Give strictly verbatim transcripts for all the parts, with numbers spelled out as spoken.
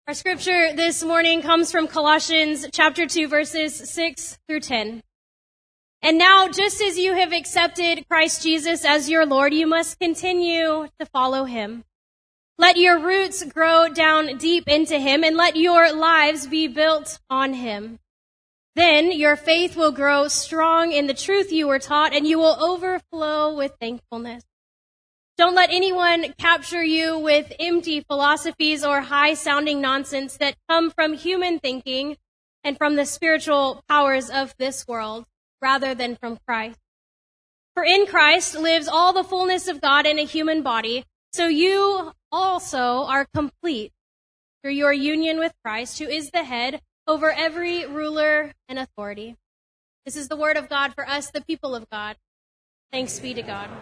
Our scripture this morning comes from Colossians chapter two, verses six through ten. And now, just as you have accepted Christ Jesus as your Lord, you must continue to follow him. Let your roots grow down deep into him, and let your lives be built on him. Then your faith will grow strong in the truth you were taught, and you will overflow with thankfulness. Don't let anyone capture you with empty philosophies or high-sounding nonsense that come from human thinking and from the spiritual powers of this world, rather than from Christ. For in Christ lives all the fullness of God in a human body, so you also are complete through your union with Christ, who is the head over every ruler and authority. This is the word of God for us, the people of God. Thanks be to God.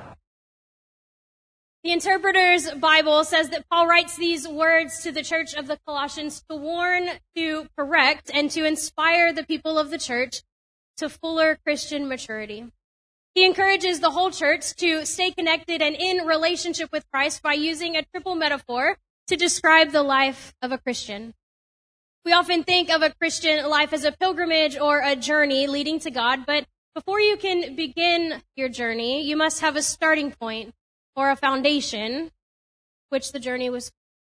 The Interpreter's Bible says that Paul writes these words to the church of the Colossians to warn, to correct, and to inspire the people of the church to fuller Christian maturity. He encourages the whole church to stay connected and in relationship with Christ by using a triple metaphor to describe the life of a Christian. We often think of a Christian life as a pilgrimage or a journey leading to God, but before you can begin your journey, you must have a starting point or a foundation, which the journey was.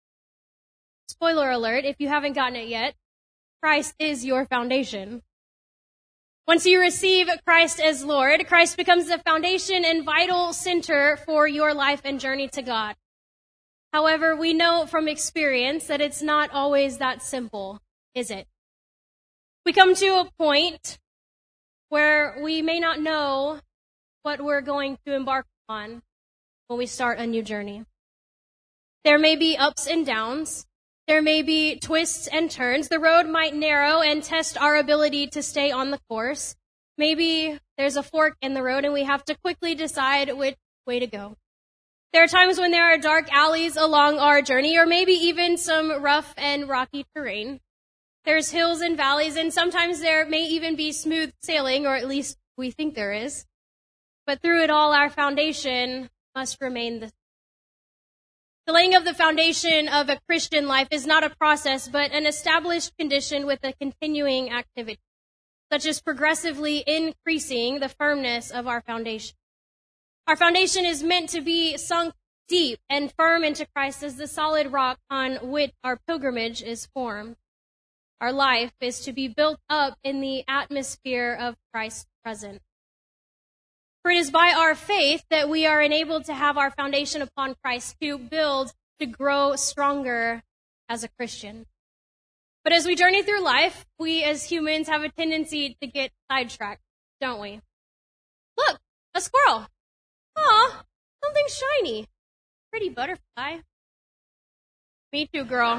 Spoiler alert, if you haven't gotten it yet, Christ is your foundation. Once you receive Christ as Lord, Christ becomes the foundation and vital center for your life and journey to God. However, we know from experience that it's not always that simple, is it? We come to a point where we may not know what we're going to embark on when we start a new journey. There may be ups and downs. There may be twists and turns. The road might narrow and test our ability to stay on the course. Maybe there's a fork in the road and we have to quickly decide which way to go. There are times when there are dark alleys along our journey, or maybe even some rough and rocky terrain. There's hills and valleys, and sometimes there may even be smooth sailing, or at least we think there is. But through it all, our foundation must remain the same. The laying of the foundation of a Christian life is not a process, but an established condition with a continuing activity, such as progressively increasing the firmness of our foundation. Our foundation is meant to be sunk deep and firm into Christ as the solid rock on which our pilgrimage is formed. Our life is to be built up in the atmosphere of Christ's presence. For it is by our faith that we are enabled to have our foundation upon Christ, to build, to grow stronger as a Christian. But as we journey through life, we as humans have a tendency to get sidetracked, don't we? Look, a squirrel. Aw, something shiny. Pretty butterfly. Me too, girl.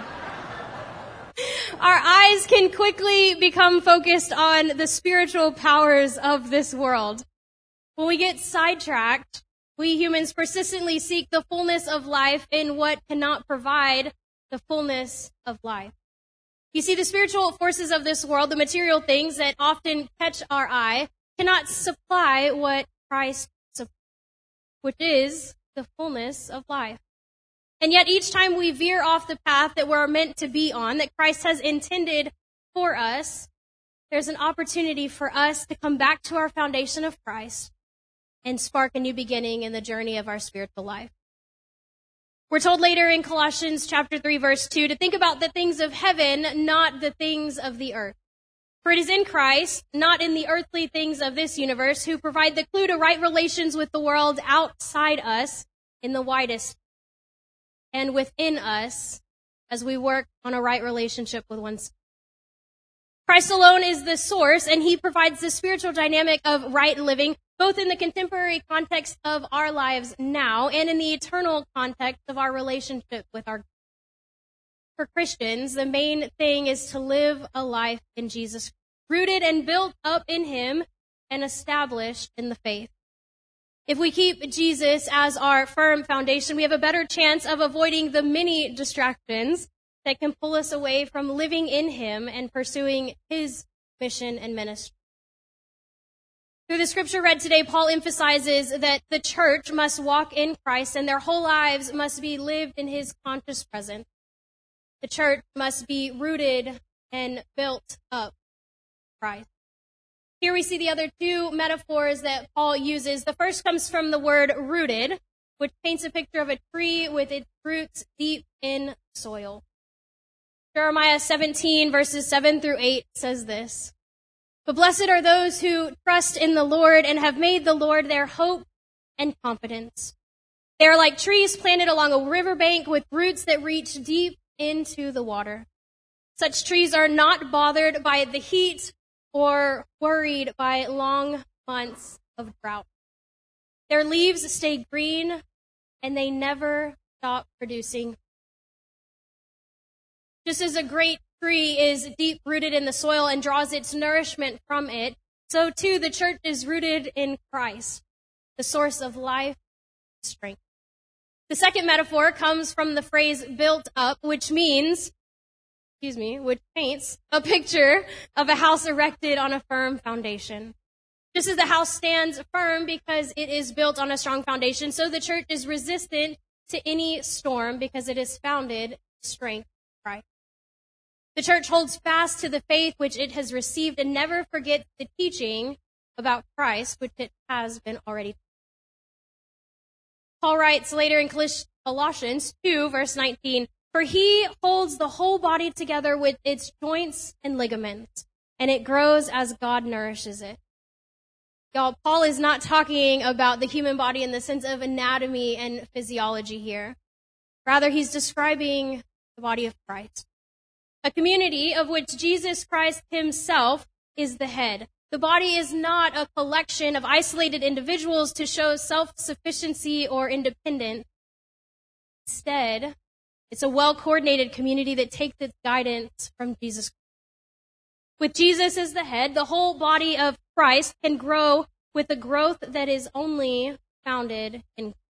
Our eyes can quickly become focused on the spiritual powers of this world. When we get sidetracked, we humans persistently seek the fullness of life in what cannot provide the fullness of life. You see, the spiritual forces of this world, the material things that often catch our eye, cannot supply what Christ supplies, which is the fullness of life. And yet each time we veer off the path that we're meant to be on, that Christ has intended for us, there's an opportunity for us to come back to our foundation of Christ and spark a new beginning in the journey of our spiritual life. We're told later in Colossians chapter three, verse two, to think about the things of heaven, not the things of the earth. For it is in Christ, not in the earthly things of this universe, who provide the clue to right relations with the world outside us in the widest, and within us as we work on a right relationship with oneself. Christ alone is the source, and he provides the spiritual dynamic of right living, both in the contemporary context of our lives now and in the eternal context of our relationship with our God. For Christians, the main thing is to live a life in Jesus, rooted and built up in him and established in the faith. If we keep Jesus as our firm foundation, we have a better chance of avoiding the many distractions that can pull us away from living in him and pursuing his mission and ministry. Through the scripture read today, Paul emphasizes that the church must walk in Christ and their whole lives must be lived in his conscious presence. the church must be rooted and built up in Christ. Here we see the other two metaphors that Paul uses. The first comes from the word rooted, which paints a picture of a tree with its roots deep in soil. Jeremiah seventeen, verses seven through eight says this: "But blessed are those who trust in the Lord and have made the Lord their hope and confidence. They are like trees planted along a riverbank with roots that reach deep into the water. Such trees are not bothered by the heat or worried by long months of drought. Their leaves stay green and they never stop producing." Just as a great tree is deep rooted in the soil and draws its nourishment from it, so too the church is rooted in Christ, the source of life and strength. The second metaphor comes from the phrase built up, which means, excuse me, which paints a picture of a house erected on a firm foundation. Just as the house stands firm because it is built on a strong foundation, so the church is resistant to any storm because it is founded in strength of Christ. The church holds fast to the faith which it has received and never forgets the teaching about Christ, which it has been already taught. Paul writes later in Colossians two, verse nineteen, "For he holds the whole body together with its joints and ligaments, and it grows as God nourishes it." Y'all, Paul is not talking about the human body in the sense of anatomy and physiology here. Rather, he's describing the body of Christ, a community of which Jesus Christ himself is the head. The body is not a collection of isolated individuals to show self-sufficiency or independence. Instead, it's a well-coordinated community that takes its guidance from Jesus Christ. With Jesus as the head, the whole body of Christ can grow with a growth that is only founded in Christ.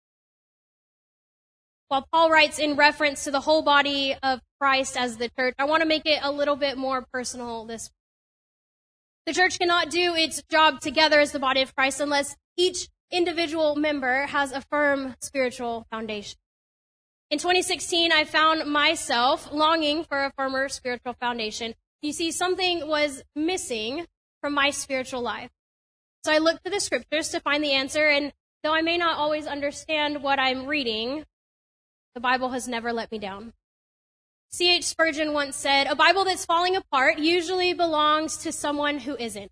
While Paul writes in reference to the whole body of Christ as the church, I want to make it a little bit more personal this way. The church cannot do its job together as the body of Christ unless each individual member has a firm spiritual foundation. In twenty sixteen, I found myself longing for a firmer spiritual foundation. You see, something was missing from my spiritual life. So I looked to the scriptures to find the answer, and though I may not always understand what I'm reading, the Bible has never let me down. C H Spurgeon once said, "A Bible that's falling apart usually belongs to someone who isn't."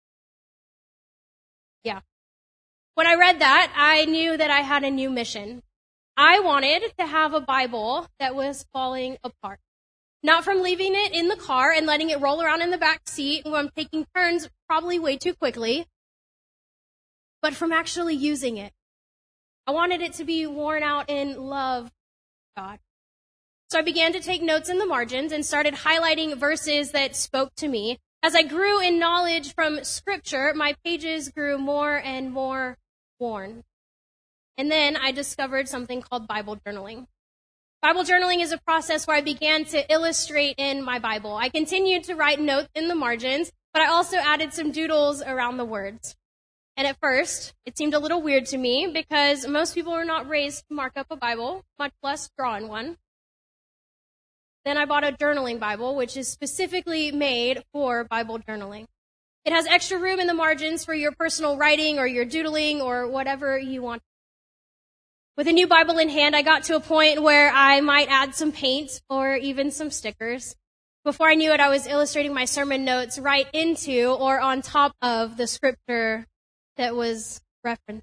Yeah. When I read that, I knew that I had a new mission. I wanted to have a Bible that was falling apart. Not from leaving it in the car and letting it roll around in the back seat when I'm taking turns probably way too quickly, but from actually using it. I wanted it to be worn out in love of God. So I began to take notes in the margins and started highlighting verses that spoke to me. As I grew in knowledge from Scripture, my pages grew more and more worn. And then I discovered something called Bible journaling. Bible journaling is a process where I began to illustrate in my Bible. I continued to write notes in the margins, but I also added some doodles around the words. And at first, it seemed a little weird to me because most people are not raised to mark up a Bible, much less draw in one. Then I bought a journaling Bible, which is specifically made for Bible journaling. It has extra room in the margins for your personal writing or your doodling or whatever you want. With a new Bible in hand, I got to a point where I might add some paint or even some stickers. Before I knew it, I was illustrating my sermon notes right into or on top of the scripture that was referenced.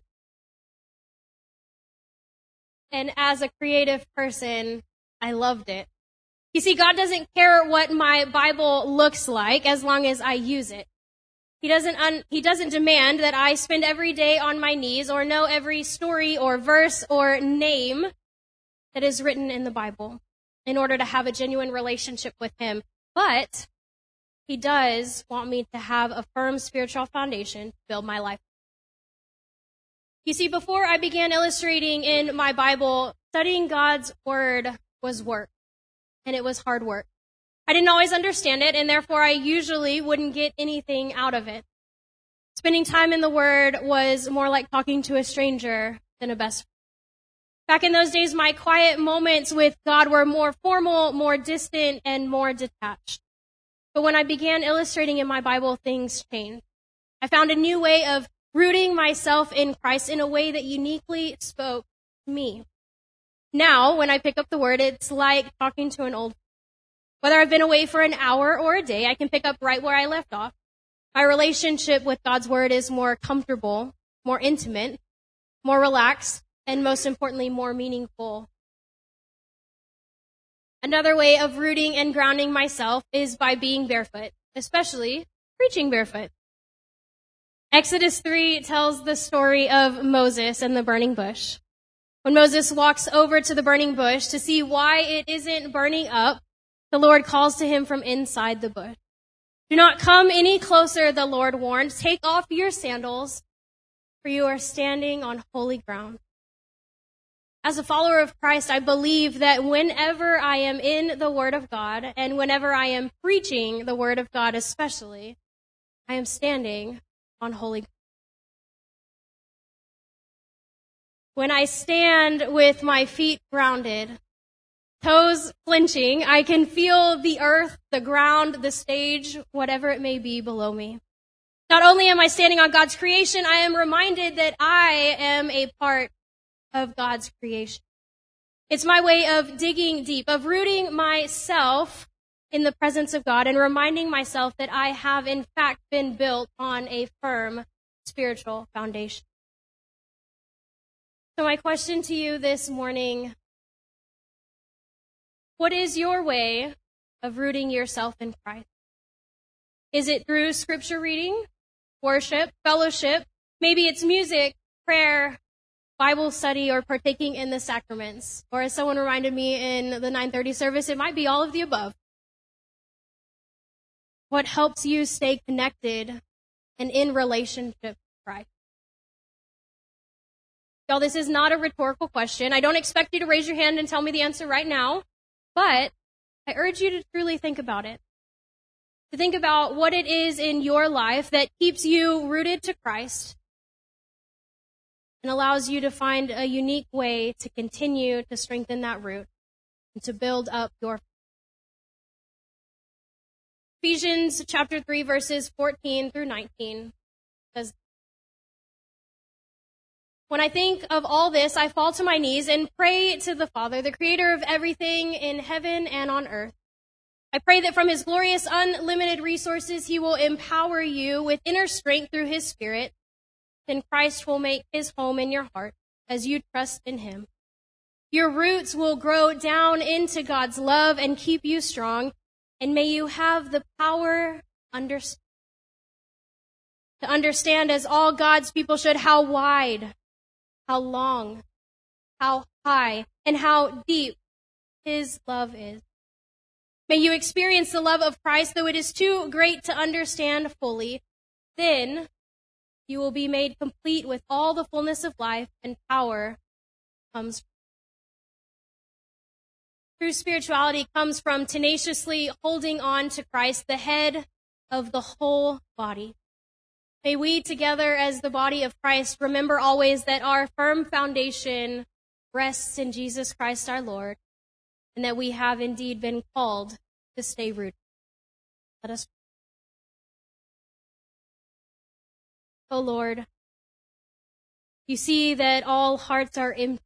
And as a creative person, I loved it. You see, God doesn't care what my Bible looks like as long as I use it. He doesn't un- he doesn't demand that I spend every day on my knees or know every story or verse or name that is written in the Bible in order to have a genuine relationship with him. But he does want me to have a firm spiritual foundation to build my life. You see, before I began illustrating in my Bible, studying God's word was work. And it was hard work. I didn't always understand it, and therefore I usually wouldn't get anything out of it. Spending time in the Word was more like talking to a stranger than a best friend. Back in those days, my quiet moments with God were more formal, more distant, and more detached. But when I began illustrating in my Bible, things changed. I found a new way of rooting myself in Christ in a way that uniquely spoke to me. Now, when I pick up the word, it's like talking to an old friend. Whether I've been away for an hour or a day, I can pick up right where I left off. My relationship with God's word is more comfortable, more intimate, more relaxed, and most importantly, more meaningful. Another way of rooting and grounding myself is by being barefoot, especially preaching barefoot. Exodus three tells the story of Moses and the burning bush. When Moses walks over to the burning bush to see why it isn't burning up, the Lord calls to him from inside the bush. Do not come any closer, the Lord warned. Take off your sandals, for you are standing on holy ground. As a follower of Christ, I believe that whenever I am in the Word of God, and whenever I am preaching the Word of God especially, I am standing on holy ground. When I stand with my feet grounded, toes flinching, I can feel the earth, the ground, the stage, whatever it may be below me. Not only am I standing on God's creation, I am reminded that I am a part of God's creation. It's my way of digging deep, of rooting myself in the presence of God and reminding myself that I have in fact been built on a firm spiritual foundation. So my question to you this morning, what is your way of rooting yourself in Christ? Is it through scripture reading, worship, fellowship? Maybe it's music, prayer, Bible study, or partaking in the sacraments. Or as someone reminded me in the nine thirty service, it might be all of the above. What helps you stay connected and in relationship with Christ? Y'all, this is not a rhetorical question. I don't expect you to raise your hand and tell me the answer right now, but I urge you to truly think about it. To think about what it is in your life that keeps you rooted to Christ and allows you to find a unique way to continue to strengthen that root and to build up your faith. Ephesians chapter three, verses fourteen through nineteen says, when I think of all this, I fall to my knees and pray to the Father, the creator of everything in heaven and on earth. I pray that from his glorious, unlimited resources, he will empower you with inner strength through his Spirit. Then Christ will make his home in your heart as you trust in him. Your roots will grow down into God's love and keep you strong. And may you have the power under, to understand, as all God's people should, how wide, how long, how high, and how deep his love is. May you experience the love of Christ, though it is too great to understand fully. Then you will be made complete with all the fullness of life and power comes from. True spirituality comes from tenaciously holding on to Christ, the head of the whole body. May we together as the body of Christ remember always that our firm foundation rests in Jesus Christ our Lord, and that we have indeed been called to stay rooted. Let us pray. O Lord, you see that all hearts are empty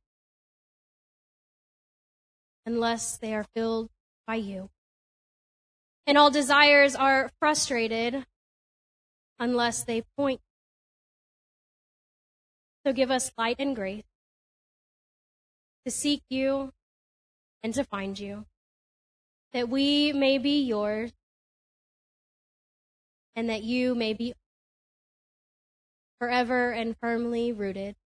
unless they are filled by you. And all desires are frustrated unless they point. So give us light and grace to seek you and to find you, that we may be yours and that you may be forever and firmly rooted